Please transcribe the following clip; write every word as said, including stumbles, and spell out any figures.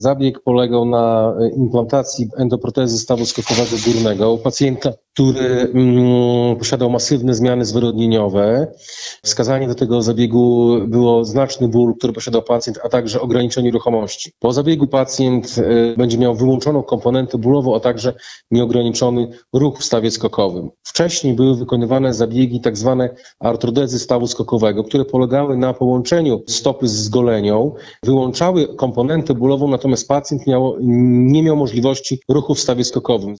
Zabieg polegał na implantacji endoprotezy stawu skokowego górnego u pacjenta, który mm, posiadał masywne zmiany zwyrodnieniowe. Wskazanie do tego zabiegu było znaczny ból, który posiadał pacjent, a także ograniczenie ruchomości. Po zabiegu pacjent y, będzie miał wyłączoną komponentę bólową, a także nieograniczony ruch w stawie skokowym. Wcześniej były wykonywane zabiegi tak zwane artrodezy stawu skokowego, które polegały na połączeniu stopy z zgolenią, wyłączały komponentę bólową, natomiast pacjent miał, nie miał możliwości ruchu w stawie skokowym.